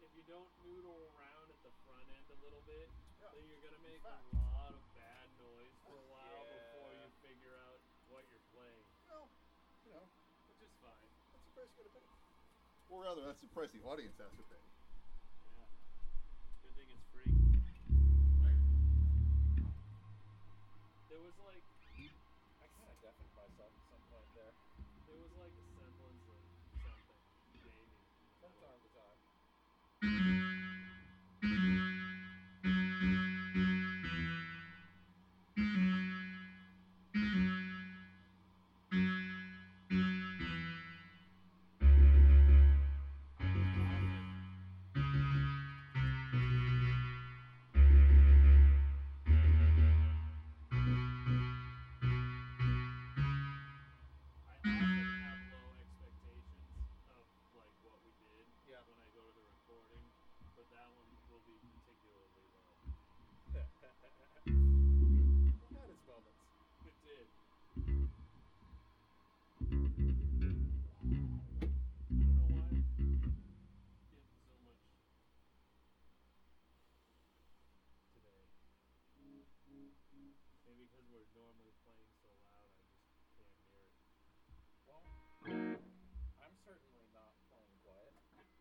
if you don't noodle around at the front end a little bit, then you're gonna make a fact. lot of bad noise for a while before you figure out what you're playing, Well, you know, which is fine. that's the price you gotta pay. Or rather, that's the price the audience has to pay. Yeah. Good thing it's free. Right. There was like I kind of deafened myself at some point there. there was like a semblance of something, maybe. From time to time. I often have low expectations of like what we did when I go to the recording, but that one will be particularly low. It had its moments. It did. I don't know why I'm getting so much today. Maybe because we're normally playing so loud, I just can't hear it. Well, I'm certainly not playing quiet.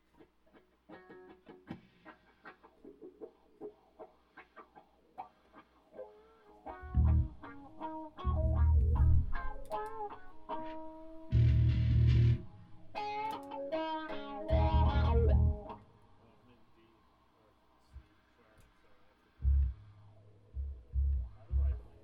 I'm in D or C sharp, so I have to play. How do I play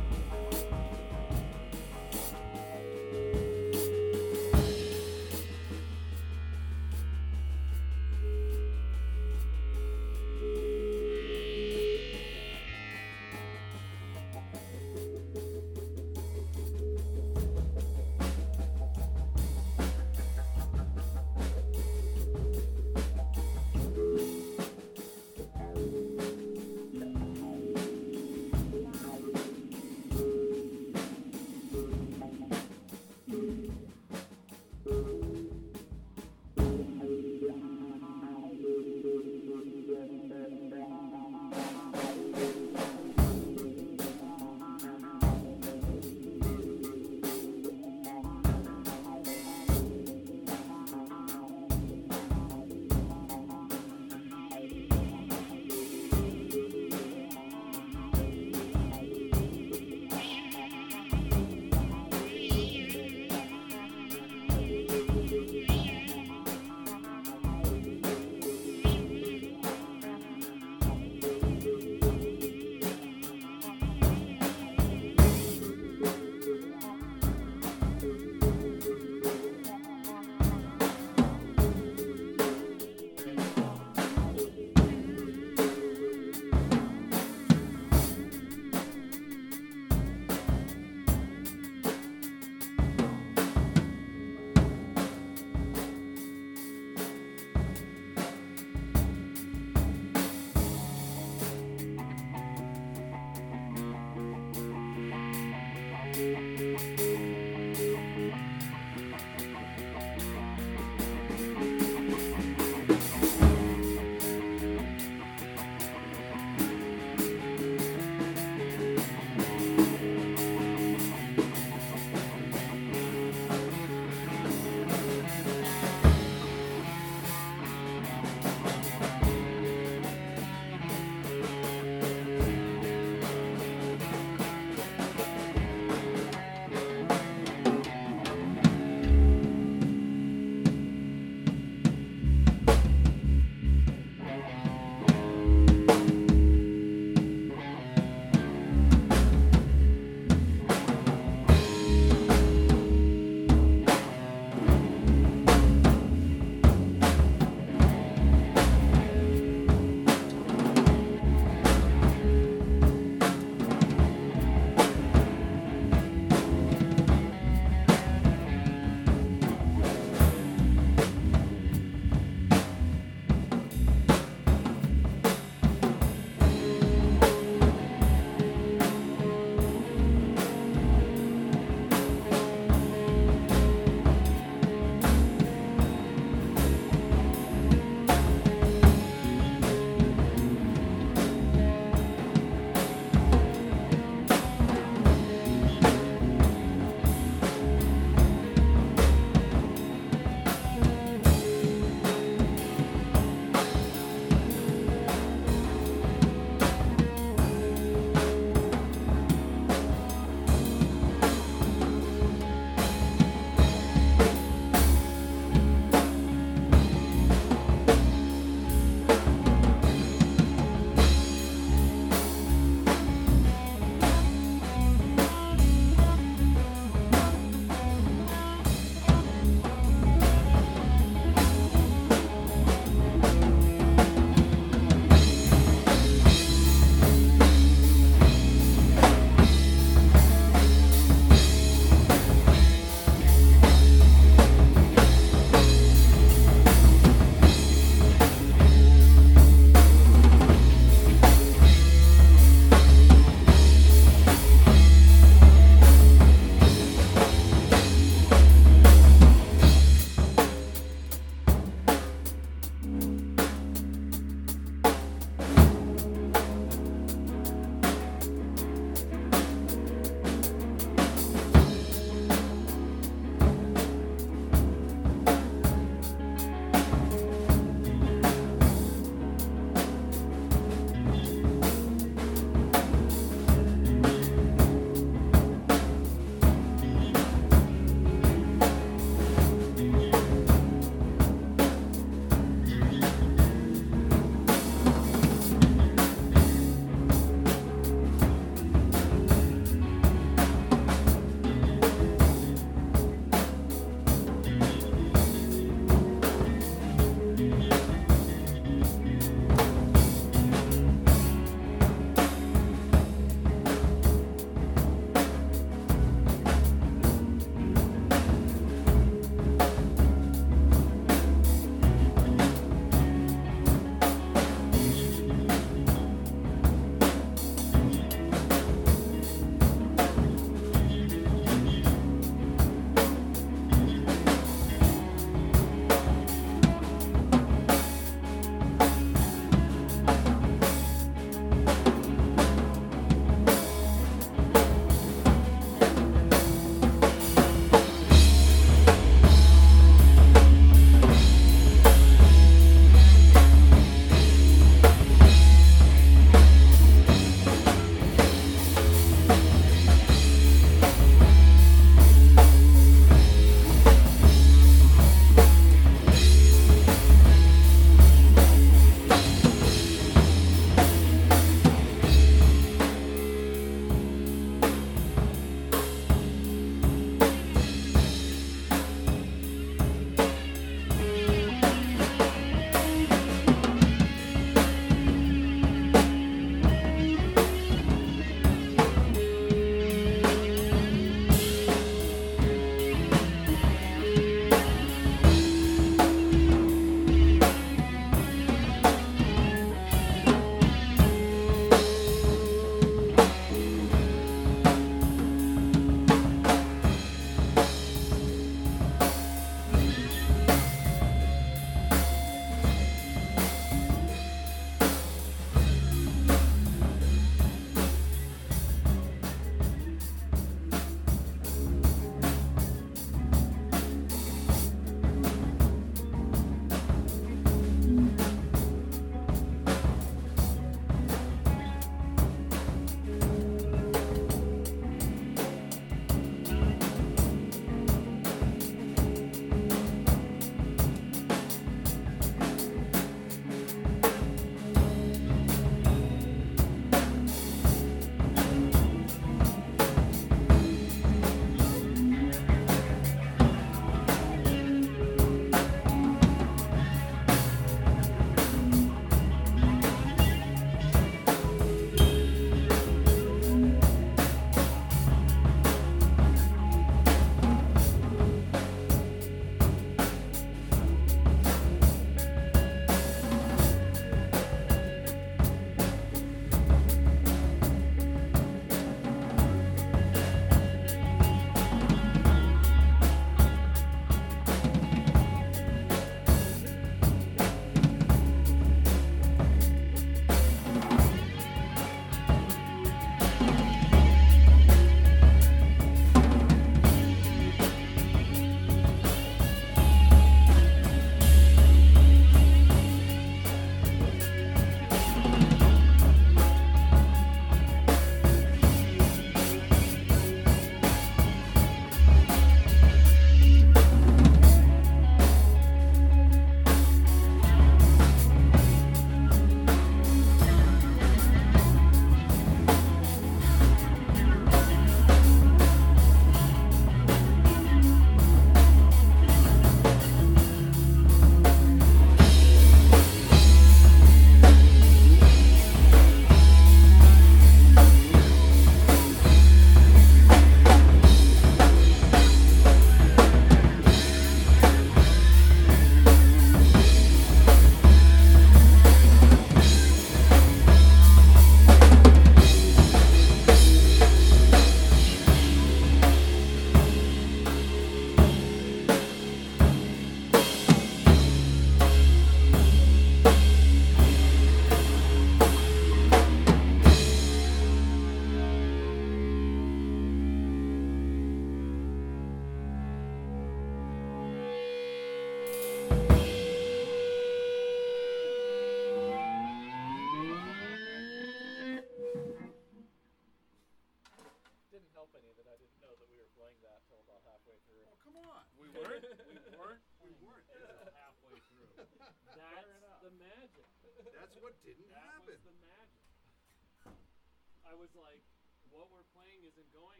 help any that I didn't know that we were playing that till about halfway through. Oh, come on. We weren't. We weren't. We weren't. Until halfway through. Fair That's enough. the magic. That's what didn't That happen. was the magic. I was like, what we're playing isn't going